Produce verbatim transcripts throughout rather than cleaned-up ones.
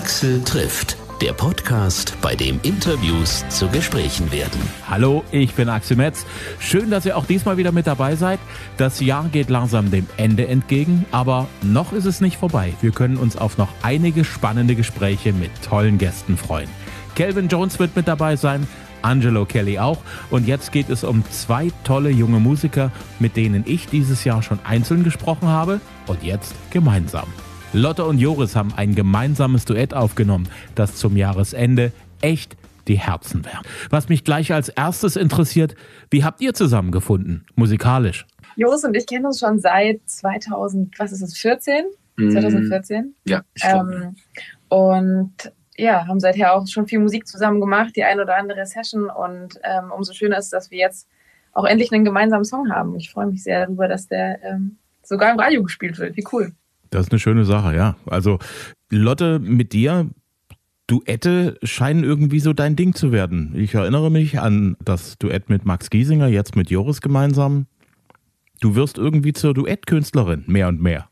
Axel trifft, der Podcast, bei dem Interviews zu Gesprächen werden. Hallo, ich bin Axel Metz. Schön, dass ihr auch diesmal wieder mit dabei seid. Das Jahr geht langsam dem Ende entgegen, aber noch ist es nicht vorbei. Wir können uns auf noch einige spannende Gespräche mit tollen Gästen freuen. Calvin Jones wird mit dabei sein, Angelo Kelly auch. Und jetzt geht es um zwei tolle junge Musiker, mit denen ich dieses Jahr schon einzeln gesprochen habe und jetzt gemeinsam. Lotte und Joris haben ein gemeinsames Duett aufgenommen, das zum Jahresende echt die Herzen wärmt. Was mich gleich als erstes interessiert, wie habt ihr zusammengefunden, musikalisch? Joris und ich kennen uns schon seit zweitausend, was ist es, vierzehn? Mm, zwanzig vierzehn? Ja, ähm, und ja, haben seither auch schon viel Musik zusammen gemacht, die ein oder andere Session. Und ähm, umso schöner ist, dass wir jetzt auch endlich einen gemeinsamen Song haben. Ich freue mich sehr darüber, dass der ähm, sogar im Radio gespielt wird. Wie cool. Das ist eine schöne Sache, ja. Also Lotte, mit dir, Duette scheinen irgendwie so dein Ding zu werden. Ich erinnere mich an das Duett mit Max Giesinger, jetzt mit Joris gemeinsam. Du wirst irgendwie zur Duettkünstlerin, mehr und mehr.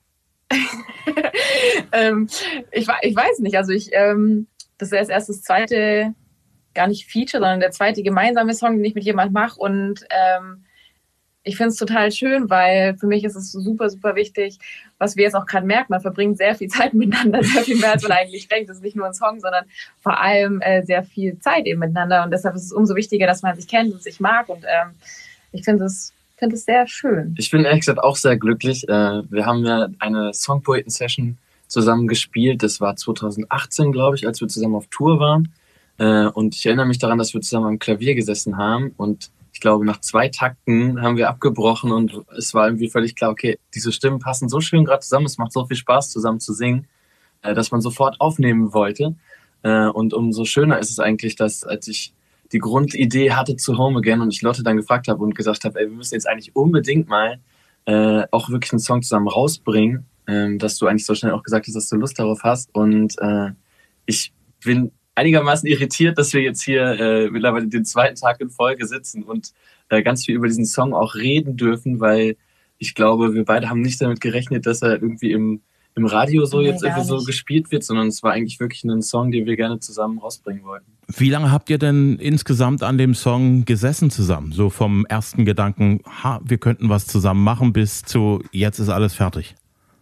ähm, ich, ich weiß nicht, also ich, ähm, das ist erst das zweite, gar nicht Feature, sondern der zweite gemeinsame Song, den ich mit jemandem mache und ähm, ich finde es total schön, weil für mich ist es super, super wichtig, was wir jetzt auch gerade merken, man verbringt sehr viel Zeit miteinander, sehr viel mehr, als man eigentlich denkt. Das ist nicht nur ein Song, sondern vor allem äh, sehr viel Zeit eben miteinander und deshalb ist es umso wichtiger, dass man sich kennt und sich mag und ähm, ich finde es finde es sehr schön. Ich bin ehrlich gesagt auch sehr glücklich. Äh, wir haben ja eine Songpoeten-Session zusammen gespielt. Das war zweitausendachtzehn, glaube ich, als wir zusammen auf Tour waren. Äh, und ich erinnere mich daran, dass wir zusammen am Klavier gesessen haben und ich glaube, nach zwei Takten haben wir abgebrochen und es war irgendwie völlig klar, okay, diese Stimmen passen so schön gerade zusammen, es macht so viel Spaß, zusammen zu singen, äh, dass man sofort aufnehmen wollte. Äh, und umso schöner ist es eigentlich, dass als ich die Grundidee hatte zu Home Again und ich Lotte dann gefragt habe und gesagt habe, ey, wir müssen jetzt eigentlich unbedingt mal äh, auch wirklich einen Song zusammen rausbringen, äh, dass du eigentlich so schnell auch gesagt hast, dass du Lust darauf hast. Und äh, ich bin einigermaßen irritiert, dass wir jetzt hier äh, mittlerweile den zweiten Tag in Folge sitzen und äh, ganz viel über diesen Song auch reden dürfen, weil ich glaube, wir beide haben nicht damit gerechnet, dass er irgendwie im, im Radio so nee, jetzt irgendwie so gespielt wird, sondern es war eigentlich wirklich ein Song, den wir gerne zusammen rausbringen wollten. Wie lange habt ihr denn insgesamt an dem Song gesessen zusammen? So vom ersten Gedanken, ha, wir könnten was zusammen machen, bis zu jetzt ist alles fertig.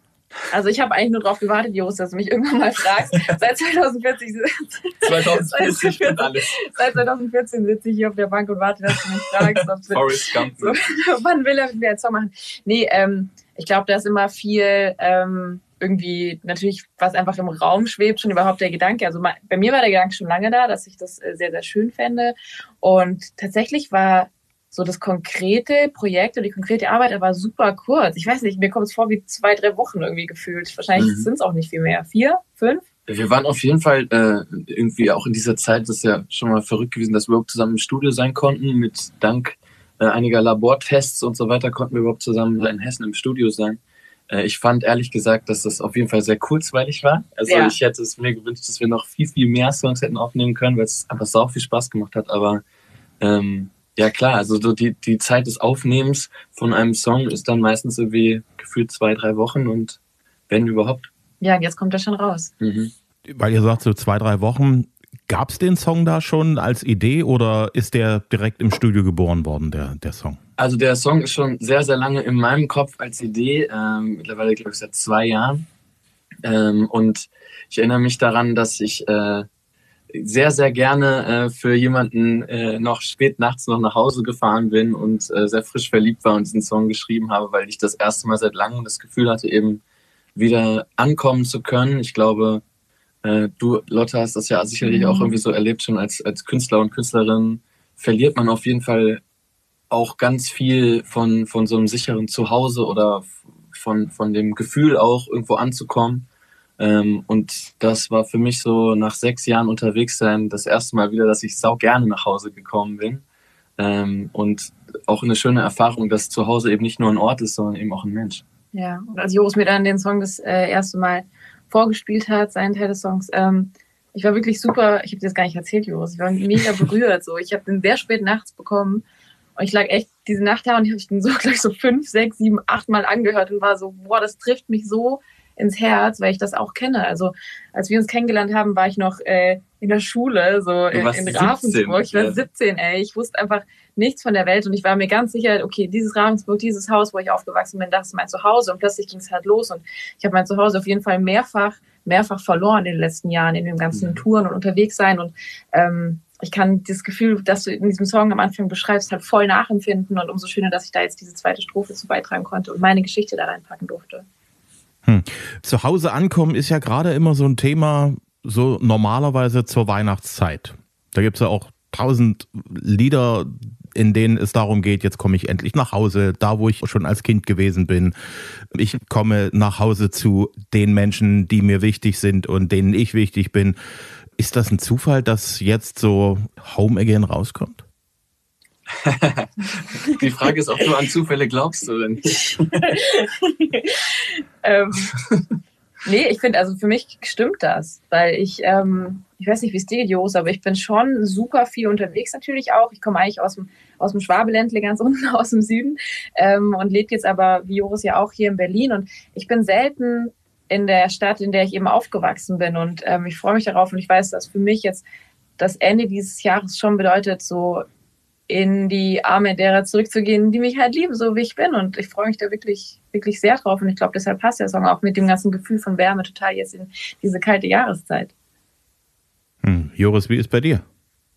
Also ich habe eigentlich nur darauf gewartet, Joris, dass du mich irgendwann mal fragst. Seit zweitausendvierzig zweitausendvierzig und alles. Seit zweitausendvierzehn sitze ich hier auf der Bank und warte, dass du mich fragst, ob Forrest Gump. So, wann will er mit mir einen Song machen? Nee, ähm, ich glaube, da ist immer viel ähm, irgendwie natürlich, was einfach im Raum schwebt, schon überhaupt der Gedanke. Also bei mir war der Gedanke schon lange da, dass ich das äh, sehr, sehr schön fände. Und tatsächlich war so das konkrete Projekt und die konkrete Arbeit, aber super kurz. Ich weiß nicht, mir kommt es vor wie zwei, drei Wochen irgendwie gefühlt. Wahrscheinlich mhm. sind es auch nicht viel mehr. Vier, fünf? Wir waren auf jeden Fall äh, irgendwie auch in dieser Zeit, das ist ja schon mal verrückt gewesen, dass wir überhaupt zusammen im Studio sein konnten. Mit dank äh, einiger Labortests und so weiter konnten wir überhaupt zusammen in Hessen im Studio sein. Äh, ich fand ehrlich gesagt, dass das auf jeden Fall sehr kurzweilig war. Also ja. Ich hätte es mir gewünscht, dass wir noch viel, viel mehr Songs hätten aufnehmen können, weil es einfach sau viel Spaß gemacht hat. Aber ähm, ja klar, also so die, die Zeit des Aufnehmens von einem Song ist dann meistens irgendwie gefühlt zwei, drei Wochen und wenn überhaupt. Ja, jetzt kommt er schon raus. Mhm. Weil ihr sagt so zwei, drei Wochen, gab es den Song da schon als Idee oder ist der direkt im Studio geboren worden, der, der Song? Also der Song ist schon sehr, sehr lange in meinem Kopf als Idee, ähm, mittlerweile glaube ich seit zwei Jahren. Ähm, und ich erinnere mich daran, dass ich äh, sehr, sehr gerne äh, für jemanden äh, noch spät nachts noch nach Hause gefahren bin und äh, sehr frisch verliebt war und diesen Song geschrieben habe, weil ich das erste Mal seit langem das Gefühl hatte, eben wieder ankommen zu können. Ich glaube, äh, du, Lotte, hast das ja sicherlich mhm. auch irgendwie so erlebt, schon als, als Künstler und Künstlerin verliert man auf jeden Fall auch ganz viel von, von so einem sicheren Zuhause oder von, von dem Gefühl auch irgendwo anzukommen. Ähm, und das war für mich so nach sechs Jahren unterwegs sein das erste Mal wieder, dass ich sau gerne nach Hause gekommen bin. Ähm, und auch eine schöne Erfahrung, dass zu Hause eben nicht nur ein Ort ist, sondern eben auch ein Mensch. Ja, und als Joris mir dann den Song das äh, erste Mal vorgespielt hat, seinen Teil des Songs, ähm, ich war wirklich super, ich habe dir das gar nicht erzählt, Joris, ich war mega berührt. So. Ich habe den sehr spät nachts bekommen und ich lag echt diese Nacht da und ich habe den so gleich so fünf, sechs, sieben, acht Mal angehört und war so, boah, das trifft mich so ins Herz, weil ich das auch kenne. Also als wir uns kennengelernt haben, war ich noch äh, in der Schule, so in, in Ravensburg. Ich war ja. siebzehn, ey. Ich wusste einfach nichts von der Welt und ich war mir ganz sicher, okay, dieses Ravensburg, dieses Haus, wo ich aufgewachsen bin, das ist mein Zuhause. Und plötzlich ging es halt los und ich habe mein Zuhause auf jeden Fall mehrfach, mehrfach verloren in den letzten Jahren, in den ganzen mhm. Touren und unterwegs sein. Und ähm, ich kann das Gefühl, das du in diesem Song am Anfang beschreibst, halt voll nachempfinden und umso schöner, dass ich da jetzt diese zweite Strophe zu beitragen konnte und meine Geschichte da reinpacken durfte. Hm. Zu Hause ankommen ist ja gerade immer so ein Thema, so normalerweise zur Weihnachtszeit. Da gibt es ja auch tausend Lieder, in denen es darum geht, jetzt komme ich endlich nach Hause, da wo ich schon als Kind gewesen bin. Ich komme nach Hause zu den Menschen, die mir wichtig sind und denen ich wichtig bin. Ist das ein Zufall, dass jetzt so Home Again rauskommt? Die Frage ist, ob du an Zufälle glaubst oder nicht. ähm, nee, ich finde, also für mich stimmt das, weil ich, ähm, ich weiß nicht, wie es dir geht, Joris, aber ich bin schon super viel unterwegs natürlich auch. Ich komme eigentlich aus dem, aus dem Schwabeländle ganz unten aus dem Süden ähm, und lebe jetzt aber, wie Joris ja auch, hier in Berlin und ich bin selten in der Stadt, in der ich eben aufgewachsen bin und ähm, ich freue mich darauf und ich weiß, dass für mich jetzt das Ende dieses Jahres schon bedeutet, so in die Arme derer zurückzugehen, die mich halt lieben, so wie ich bin und ich freue mich da wirklich, wirklich sehr drauf und ich glaube, deshalb passt der Song auch mit dem ganzen Gefühl von Wärme total jetzt in diese kalte Jahreszeit. Hm. Joris, wie ist bei dir?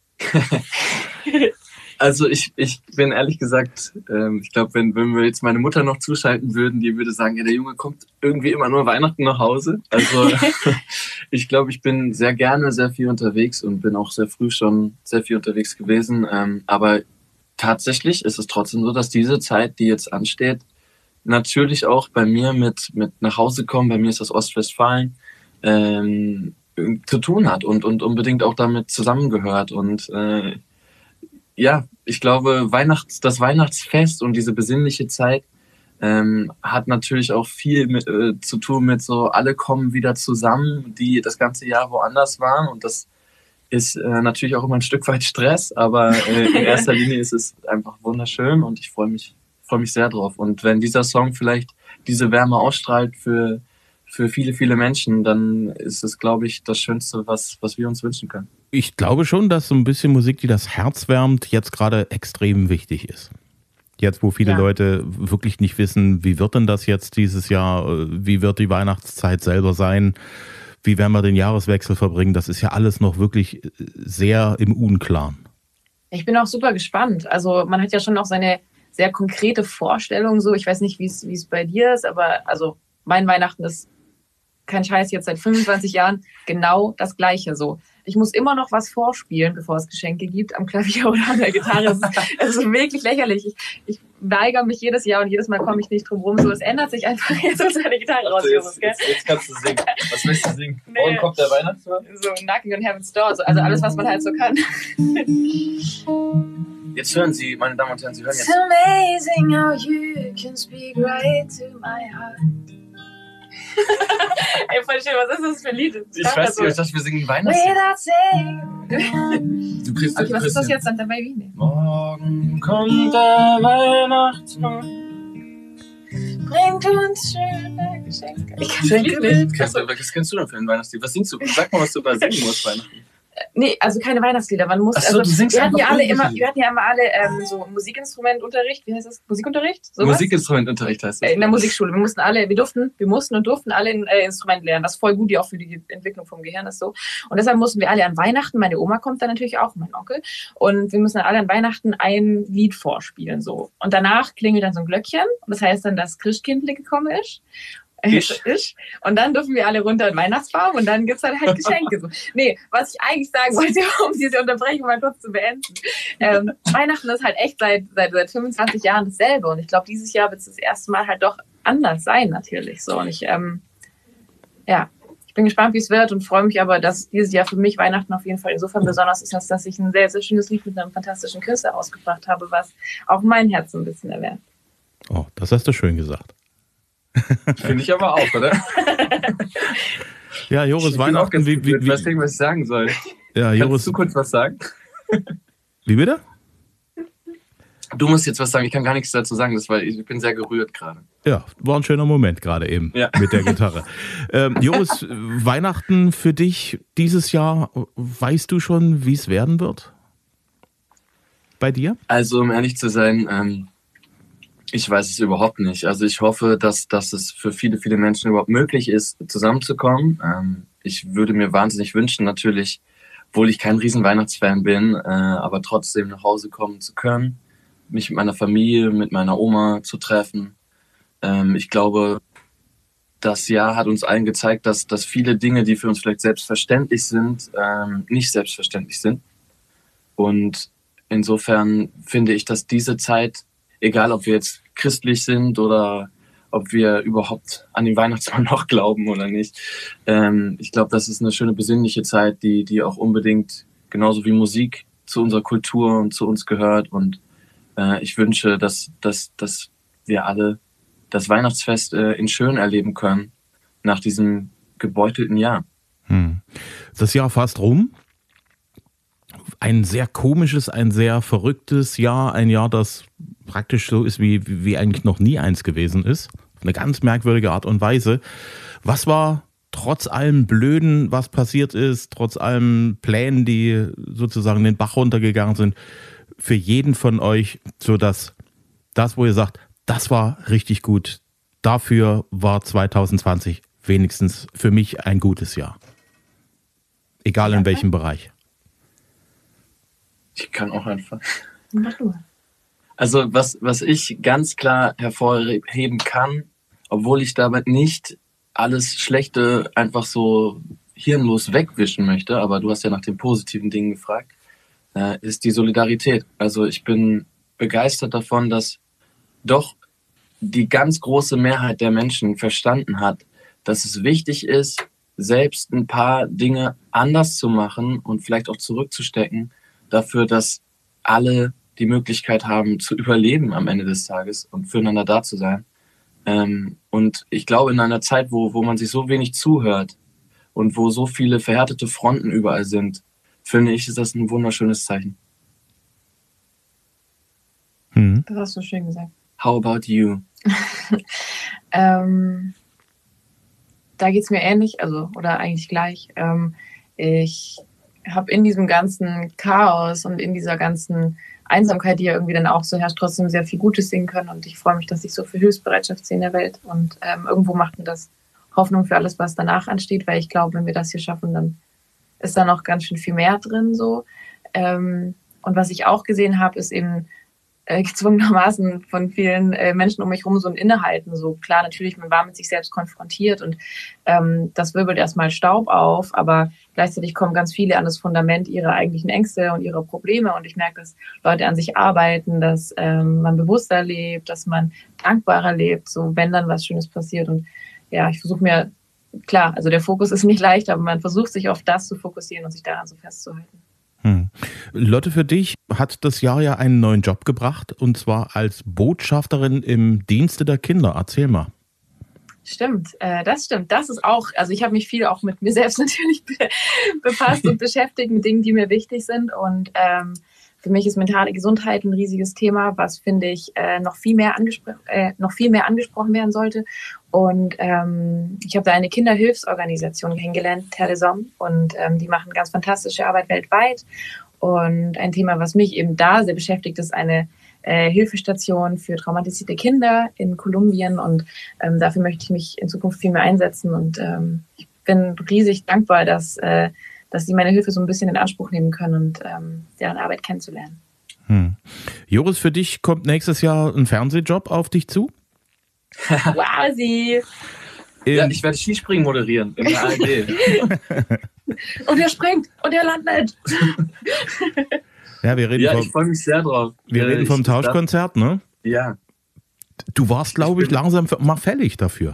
Also ich, ich bin ehrlich gesagt, ähm, ich glaube, wenn, wenn wir jetzt meine Mutter noch zuschalten würden, die würde sagen, ja, der Junge kommt irgendwie immer nur Weihnachten nach Hause. Also ich glaube, ich bin sehr gerne sehr viel unterwegs und bin auch sehr früh schon sehr viel unterwegs gewesen. Ähm, aber tatsächlich ist es trotzdem so, dass diese Zeit, die jetzt ansteht, natürlich auch bei mir mit, mit nach Hause kommen, bei mir ist das Ostwestfalen, ähm, zu tun hat und, und unbedingt auch damit zusammengehört und äh, ja, ich glaube, Weihnachts, das Weihnachtsfest und diese besinnliche Zeit ähm, hat natürlich auch viel mit, äh, zu tun mit so, alle kommen wieder zusammen, die das ganze Jahr woanders waren und das ist äh, natürlich auch immer ein Stück weit Stress, aber äh, in erster Linie ist es einfach wunderschön und ich freue mich, freue mich sehr drauf. Und wenn dieser Song vielleicht diese Wärme ausstrahlt für, für viele, viele Menschen, dann ist es, glaube ich, das Schönste, was, was wir uns wünschen können. Ich glaube schon, dass so ein bisschen Musik, die das Herz wärmt, jetzt gerade extrem wichtig ist. Jetzt, wo viele ja. Leute wirklich nicht wissen, wie wird denn das jetzt dieses Jahr, wie wird die Weihnachtszeit selber sein, wie werden wir den Jahreswechsel verbringen, das ist ja alles noch wirklich sehr im Unklaren. Ich bin auch super gespannt. Also man hat ja schon noch seine sehr konkrete Vorstellung, so ich weiß nicht, wie es wie es bei dir ist, aber also mein Weihnachten ist kein Scheiß, jetzt seit fünfundzwanzig Jahren genau das Gleiche so. Ich muss immer noch was vorspielen, bevor es Geschenke gibt, am Klavier oder an der Gitarre. Es ist, es ist wirklich lächerlich. Ich, ich weigere mich jedes Jahr und jedes Mal komme ich nicht drum rum. So, es ändert sich einfach. Jetzt muss eine Gitarre raus. Jetzt, jetzt, jetzt kannst du singen. Was willst du singen? Nee. Morgen kommt der Weihnachtsmann? So, Knocking on Heaven's Door. So, also alles, was man halt so kann. Jetzt hören Sie, meine Damen und Herren, Sie hören jetzt. It's amazing how you can speak right to my heart. Ey, voll schön, was ist das für ein Lied? Ich weiß nicht, so. Ich dachte, wir singen Weihnachtslied. Du kriegst, okay, du was ist das ja. jetzt, Santa Baby? Nee. Morgen kommt der Weihnachtsmann. Bringt uns schöne Geschenke. Ich kann Geschenke mit. Was kennst du denn für ein Weihnachtslied? Was singst du? Sag mal, was du über singen musst, Weihnachten. Nee, also keine Weihnachtslieder. Man muss, Ach so, also, du singst wir hatten ja alle immer, wir hatten ja immer alle ähm, so Musikinstrumentunterricht. Wie heißt das? Musikunterricht? So Musikinstrumentunterricht heißt das. In der Musikschule. Wir mussten alle, wir durften, wir mussten und durften alle ein äh, Instrument lernen. Das ist voll gut, die auch für die Entwicklung vom Gehirn ist so. Und deshalb mussten wir alle an Weihnachten, meine Oma kommt dann natürlich auch, mein Onkel, und wir müssen dann alle an Weihnachten ein Lied vorspielen so. Und danach klingelt dann so ein Glöckchen und das heißt dann, dass Christkindle gekommen ist. Ich. ich. Und dann dürfen wir alle runter in Weihnachtsbaum und dann gibt's halt halt Geschenke. So. Nee, was ich eigentlich sagen wollte, um diese Unterbrechung mal kurz zu beenden. Ähm, Weihnachten ist halt echt seit, seit, seit fünfundzwanzig Jahren dasselbe. Und ich glaube, dieses Jahr wird es das erste Mal halt doch anders sein, natürlich. So. Und ich, ähm, ja, ich bin gespannt, wie es wird und freue mich aber, dass dieses Jahr für mich Weihnachten auf jeden Fall insofern besonders ist, als dass ich ein sehr, sehr schönes Lied mit einem fantastischen Künstler ausgebracht habe, was auch mein Herz so ein bisschen erwärmt. Oh, das hast du schön gesagt. Finde ich aber auch, oder? Ja, Joris, ich Weihnachten, wie, wie, wie, ich weiß nicht, was ich sagen soll. Ja, Kannst Joris, du kurz was sagen? Wie bitte? Du musst jetzt was sagen, ich kann gar nichts dazu sagen, das war, ich bin sehr gerührt gerade. Ja, war ein schöner Moment gerade eben ja. mit der Gitarre. ähm, Joris, Weihnachten für dich dieses Jahr, weißt du schon, wie es werden wird? Bei dir? Also, um ehrlich zu sein, ähm, ich weiß es überhaupt nicht. Also ich hoffe, dass, dass es für viele, viele Menschen überhaupt möglich ist, zusammenzukommen. Ähm, ich würde mir wahnsinnig wünschen, natürlich, obwohl ich kein riesen Weihnachtsfan bin, äh, aber trotzdem nach Hause kommen zu können, mich mit meiner Familie, mit meiner Oma zu treffen. Ähm, ich glaube, das Jahr hat uns allen gezeigt, dass, dass viele Dinge, die für uns vielleicht selbstverständlich sind, ähm, nicht selbstverständlich sind. Und insofern finde ich, dass diese Zeit, egal ob wir jetzt christlich sind oder ob wir überhaupt an den Weihnachtsmann noch glauben oder nicht, ähm, ich glaube, das ist eine schöne besinnliche Zeit, die, die auch unbedingt genauso wie Musik zu unserer Kultur und zu uns gehört. Und äh, ich wünsche, dass, dass, dass wir alle das Weihnachtsfest äh, in schön erleben können nach diesem gebeutelten Jahr. Hm. Das Jahr fast rum. Ein sehr komisches, ein sehr verrücktes Jahr. Ein Jahr, das praktisch so ist, wie, wie eigentlich noch nie eins gewesen ist. Auf eine ganz merkwürdige Art und Weise. Was war trotz allem Blöden, was passiert ist, trotz allem Plänen, die sozusagen den Bach runtergegangen sind, für jeden von euch so dass das, wo ihr sagt, das war richtig gut. Dafür war zwanzig zwanzig wenigstens für mich ein gutes Jahr. Egal in welchem Bereich. Ich kann auch einfach. Mach du. Also was, was ich ganz klar hervorheben kann, obwohl ich damit nicht alles Schlechte einfach so hirnlos wegwischen möchte, aber du hast ja nach den positiven Dingen gefragt, äh, ist die Solidarität. Also ich bin begeistert davon, dass doch die ganz große Mehrheit der Menschen verstanden hat, dass es wichtig ist, selbst ein paar Dinge anders zu machen und vielleicht auch zurückzustecken, dafür, dass alle die Möglichkeit haben, zu überleben am Ende des Tages und füreinander da zu sein. Ähm, und ich glaube, in einer Zeit, wo, wo man sich so wenig zuhört und wo so viele verhärtete Fronten überall sind, finde ich, ist das ein wunderschönes Zeichen. Hm. Das hast du schön gesagt. How about you? ähm, da geht es mir ähnlich, also oder eigentlich gleich. Ähm, ich habe in diesem ganzen Chaos und in dieser ganzen Einsamkeit, die ja irgendwie dann auch so herrscht, trotzdem sehr viel Gutes sehen können. Und ich freue mich, dass ich so viel Hilfsbereitschaft sehe in der Welt. Und ähm, irgendwo macht mir das Hoffnung für alles, was danach ansteht, weil ich glaube, wenn wir das hier schaffen, dann ist da noch ganz schön viel mehr drin. So. Ähm, und was ich auch gesehen habe, ist eben äh, gezwungenermaßen von vielen äh, Menschen um mich herum so ein Innehalten. So klar, natürlich, man war mit sich selbst konfrontiert und ähm, das wirbelt erstmal Staub auf, aber gleichzeitig kommen ganz viele an das Fundament ihrer eigentlichen Ängste und ihrer Probleme. Und ich merke, dass Leute an sich arbeiten, dass ähm, man bewusster lebt, dass man dankbarer lebt, so wenn dann was Schönes passiert. Und ja, ich versuche mir, klar, also der Fokus ist nicht leicht, aber man versucht sich auf das zu fokussieren und sich daran so festzuhalten. Hm. Lotte, für dich hat das Jahr ja einen neuen Job gebracht, und zwar als Botschafterin im Dienste der Kinder. Erzähl mal. Stimmt, äh, das stimmt. Das ist auch, also ich habe mich viel auch mit mir selbst natürlich be- befasst und beschäftigt mit Dingen, die mir wichtig sind. Und ähm, für mich ist mentale Gesundheit ein riesiges Thema, was, finde ich, äh, noch viel mehr angespro- äh, noch viel mehr angesprochen werden sollte. Und ähm, ich habe da eine Kinderhilfsorganisation kennengelernt, Telesom, und ähm, die machen ganz fantastische Arbeit weltweit. Und ein Thema, was mich eben da sehr beschäftigt, ist eine äh, Hilfestation für traumatisierte Kinder in Kolumbien. Und ähm, dafür möchte ich mich in Zukunft viel mehr einsetzen. Und ähm, ich bin riesig dankbar, dass, äh, dass sie meine Hilfe so ein bisschen in Anspruch nehmen können und ähm, deren Arbeit kennenzulernen. Hm. Joris, für dich kommt nächstes Jahr ein Fernsehjob auf dich zu? Wow, sie! Ja, ich werde Skispringen moderieren in der A R D. Und er springt und er landet. Ja, wir reden ja, vom, ich freue mich sehr drauf. Wir reden vom ich, Tauschkonzert, ne? Ja. Du warst, glaube ich, langsam mal fällig dafür.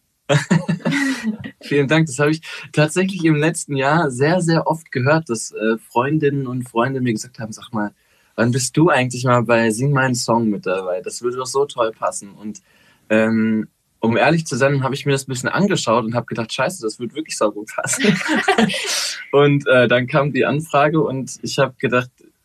Vielen Dank. Das habe ich tatsächlich im letzten Jahr sehr, sehr oft gehört, dass äh, Freundinnen und Freunde mir gesagt haben, sag mal, wann bist du eigentlich mal bei Sing meinen Song mit dabei? Das würde doch so toll passen. Und ähm, um ehrlich zu sein, habe ich mir das ein bisschen angeschaut und habe gedacht, scheiße, das wird wirklich so gut passen. Und äh, dann kam die Anfrage und ich habe gedacht, ja,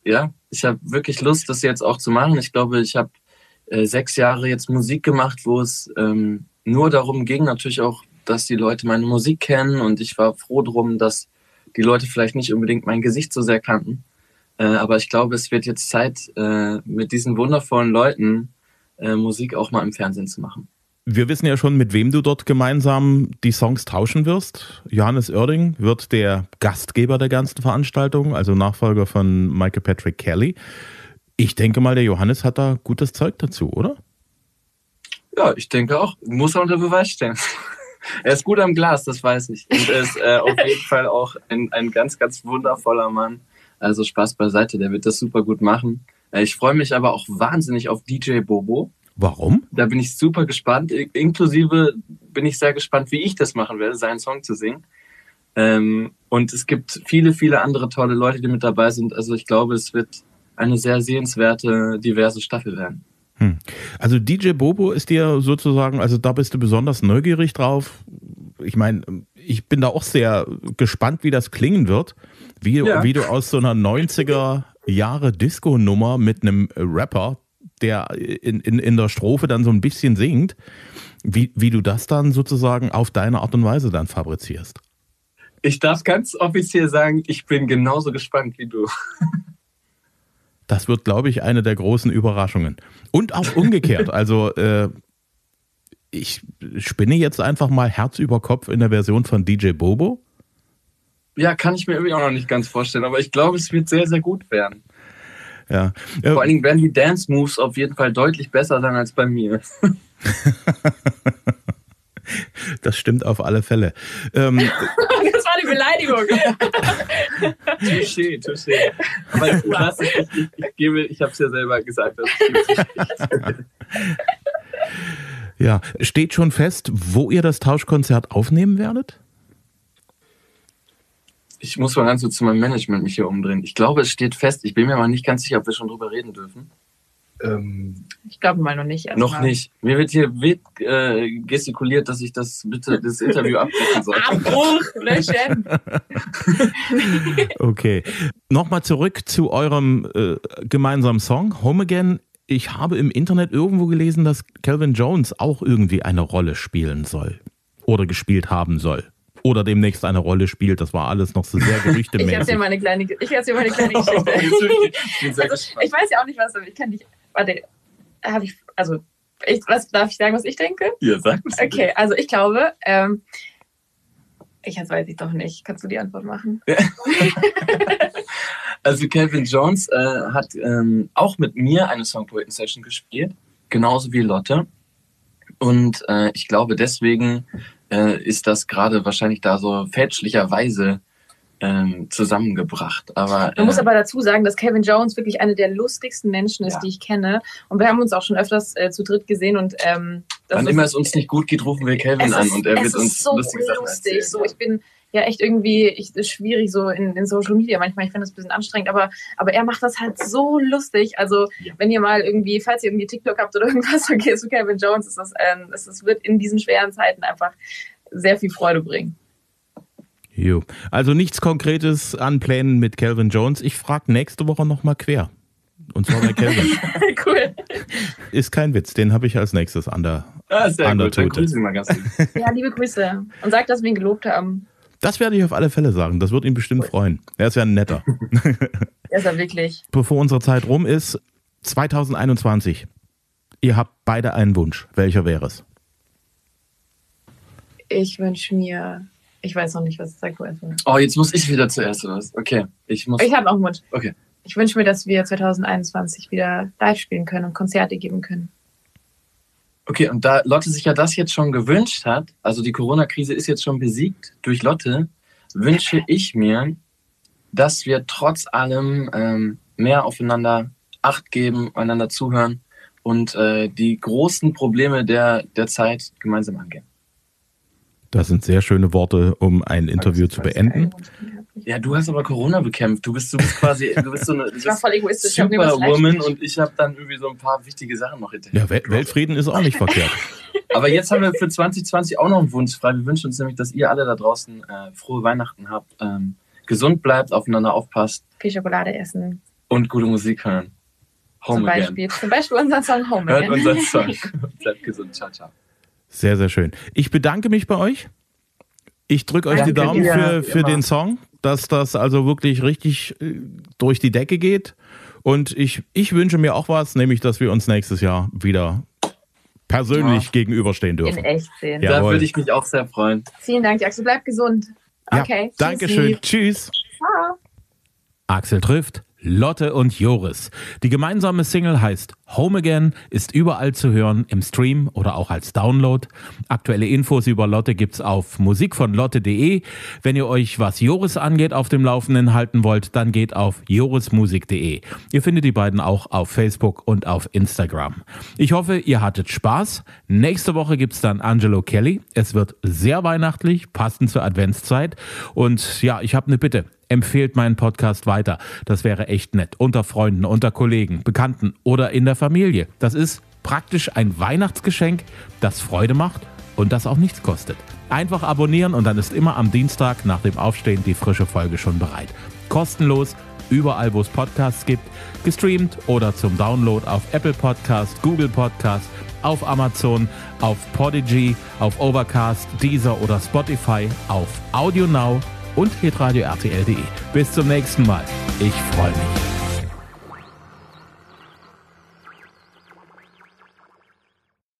Ich habe wirklich Lust, das jetzt auch zu machen. Ich glaube, ich habe äh, sechs Jahre jetzt Musik gemacht, wo es ähm, nur darum ging, natürlich auch, dass die Leute meine Musik kennen. Und ich war froh drum, dass die Leute vielleicht nicht unbedingt mein Gesicht so sehr kannten. Äh, aber ich glaube, es wird jetzt Zeit, äh, mit diesen wundervollen Leuten äh, Musik auch mal im Fernsehen zu machen. Wir wissen ja schon, mit wem du dort gemeinsam die Songs tauschen wirst. Johannes Oerding wird der Gastgeber der ganzen Veranstaltung, also Nachfolger von Michael Patrick Kelly. Ich denke mal, der Johannes hat da gutes Zeug dazu, oder? Ja, ich denke auch. Muss er unter Beweis stellen. Er ist gut am Glas, das weiß ich. Und er ist äh, auf jeden Fall auch ein, ein ganz, ganz wundervoller Mann. Also Spaß beiseite, der wird das super gut machen. Äh, ich freue mich aber auch wahnsinnig auf D J Bobo. Warum? Da bin ich super gespannt. Inklusive bin ich sehr gespannt, wie ich das machen werde, seinen Song zu singen. Ähm, und es gibt viele, viele andere tolle Leute, die mit dabei sind. Also ich glaube, es wird eine sehr sehenswerte, diverse Staffel werden. Hm. Also D J Bobo ist dir sozusagen, also da bist du besonders neugierig drauf. Ich meine, ich bin da auch sehr gespannt, wie das klingen wird. Wie, Ja. wie du aus so einer neunziger Jahre Disco-Nummer mit einem Rapper, der in, in, in der Strophe dann so ein bisschen singt, wie, wie du das dann sozusagen auf deine Art und Weise dann fabrizierst. Ich darf ganz offiziell sagen, ich bin genauso gespannt wie du. Das wird, glaube ich, eine der großen Überraschungen. Und auch umgekehrt. Also äh, ich spinne jetzt einfach mal Herz über Kopf in der Version von D J Bobo. Ja, kann ich mir irgendwie auch noch nicht ganz vorstellen, aber ich glaube, es wird sehr, sehr gut werden. Ja. Vor allen Dingen werden die Dance-Moves auf jeden Fall deutlich besser sein als bei mir. Das stimmt auf alle Fälle. Ähm, Das war eine Beleidigung. Touché, touché. Aber das ist, ich, ich, ich, gebe, ich habe es ja selber gesagt. Das ja, steht schon fest, wo ihr das Tauschkonzert aufnehmen werdet? Ich muss mal ganz kurz zu meinem Management mich hier umdrehen. Ich glaube, es steht fest. Ich bin mir aber nicht ganz sicher, ob wir schon drüber reden dürfen. Ähm, Ich glaube mal noch nicht. erst noch mal. nicht. Mir wird hier wild, äh, gestikuliert, dass ich das bitte das Interview abbrechen soll. Abbruch, löschen. Okay. Nochmal zurück zu eurem äh, gemeinsamen Song, Home Again. Ich habe im Internet irgendwo gelesen, dass Calvin Jones auch irgendwie eine Rolle spielen soll. Oder gespielt haben soll. Oder demnächst eine Rolle spielt. Das war alles noch so sehr Ich gerüchtemäßig. erzähle mal eine kleine, ich erzähl mal eine kleine Geschichte. Ich bin sehr Also, gespannt. ich weiß ja auch nicht, was, aber ich kann nicht. Warte, habe ich. Also, ich, was darf ich sagen, was ich denke? Ihr sagt es. Okay, also ich glaube, ähm, ich jetzt weiß ich doch nicht. Kannst du die Antwort machen? Also Calvin Jones äh, hat ähm, auch mit mir eine Songpoeten-Session gespielt, genauso wie Lotte. Und äh, ich glaube, deswegen äh, ist das gerade wahrscheinlich da so fälschlicherweise ähm, zusammengebracht. Aber, Man muss äh, aber dazu sagen, dass Calvin Jones wirklich einer der lustigsten Menschen ist, Ja. die ich kenne. Und wir haben uns auch schon öfters äh, zu dritt gesehen. Und ähm, das wann ist, immer es uns nicht gut geht, rufen wir Calvin es an ist, und er es wird ist uns so lustige Sachen lustig. erzählen. So, ich bin ja echt irgendwie ich, ist schwierig so in, in Social Media manchmal. Ich finde das ein bisschen anstrengend, aber, aber er macht das halt so lustig. Also Ja. wenn ihr mal irgendwie, falls ihr irgendwie TikTok habt oder irgendwas, dann geht zu Calvin Jones. Ist das, ähm, es das wird in diesen schweren Zeiten einfach sehr viel Freude bringen. Jo. Also nichts Konkretes an Plänen mit Calvin Jones. Ich frage nächste Woche nochmal quer. Und zwar bei Calvin. Cool. Ist kein Witz, den habe ich als nächstes an der, Ah, sehr an der gut, dann Tute. grüßen Sie mal ganz lieb. Ja, liebe Grüße. Und sagt, dass wir ihn gelobt haben. Das werde ich auf alle Fälle sagen. Das wird ihn bestimmt freuen. Er ist ja ein netter. Er ist ja wirklich. Bevor unsere Zeit rum ist, zwanzig einundzwanzig. Ihr habt beide einen Wunsch. Welcher wäre es? Ich wünsche mir. Ich weiß noch nicht, was sagt du erstmal. Oh, jetzt muss ich wieder zuerst, oder was? Okay, ich muss... Ich habe auch einen Wunsch. Okay. Ich wünsche mir, dass wir zwanzig einundzwanzig wieder live spielen können und Konzerte geben können. Okay, und da Lotte sich ja das jetzt schon gewünscht hat, also die Corona-Krise ist jetzt schon besiegt durch Lotte, wünsche ich mir, dass wir trotz allem ähm, mehr aufeinander Acht geben, einander zuhören und äh, die großen Probleme der, der Zeit gemeinsam angehen. Das sind sehr schöne Worte, um ein Interview zu beenden. Ja, du hast aber Corona bekämpft. Du bist, du bist quasi du bist so eine Ich war voll egoistisch. Ich hab mir was Superwoman leicht- und ich habe dann irgendwie so ein paar wichtige Sachen noch hinterher. Ja, Wel- Weltfrieden ist auch nicht verkehrt. Aber jetzt haben wir für zwanzig zwanzig auch noch einen Wunsch frei. Wir wünschen uns nämlich, dass ihr alle da draußen äh, frohe Weihnachten habt, ähm, gesund bleibt, aufeinander aufpasst. Viel Schokolade essen. Und gute Musik hören. Home Zum Beispiel, Again. zum Beispiel unseren Song Home Hört Again. unseren Song. Bleibt gesund. Ciao, ciao. Sehr, sehr schön. Ich bedanke mich bei euch. Ich drücke euch die Danke Daumen dir. für, für den Song, dass das also wirklich richtig äh, durch die Decke geht. Und ich, ich wünsche mir auch was, nämlich, dass wir uns nächstes Jahr wieder persönlich Ja. gegenüberstehen In dürfen. echt sehen. Ja. Da Jawohl. würde ich mich auch sehr freuen. Vielen Dank, Axel. Bleib gesund. Ja, Okay. Dankeschön. Tschüssi. Tschüss. Ciao. Axel trifft Lotte und Joris. Die gemeinsame Single heißt Home Again, ist überall zu hören im Stream oder auch als Download. Aktuelle Infos über Lotte gibt's auf musik von lotte punkt de. Wenn ihr euch, was Joris angeht, auf dem Laufenden halten wollt, dann geht auf jorismusik punkt de. Ihr findet die beiden auch auf Facebook und auf Instagram. Ich hoffe, ihr hattet Spaß. Nächste Woche gibt's dann Angelo Kelly. Es wird sehr weihnachtlich, passend zur Adventszeit. Und ja, ich habe eine Bitte. Empfehlt meinen Podcast weiter. Das wäre echt nett. Unter Freunden, unter Kollegen, Bekannten oder in der Familie. Das ist praktisch ein Weihnachtsgeschenk, das Freude macht und das auch nichts kostet. Einfach abonnieren und dann ist immer am Dienstag nach dem Aufstehen die frische Folge schon bereit. Kostenlos, überall wo es Podcasts gibt, gestreamt oder zum Download auf Apple Podcast, Google Podcast, auf Amazon, auf Podigy, auf Overcast, Deezer oder Spotify, auf Audio Now und hitradio R T L punkt de. Bis zum nächsten Mal. Ich freue mich.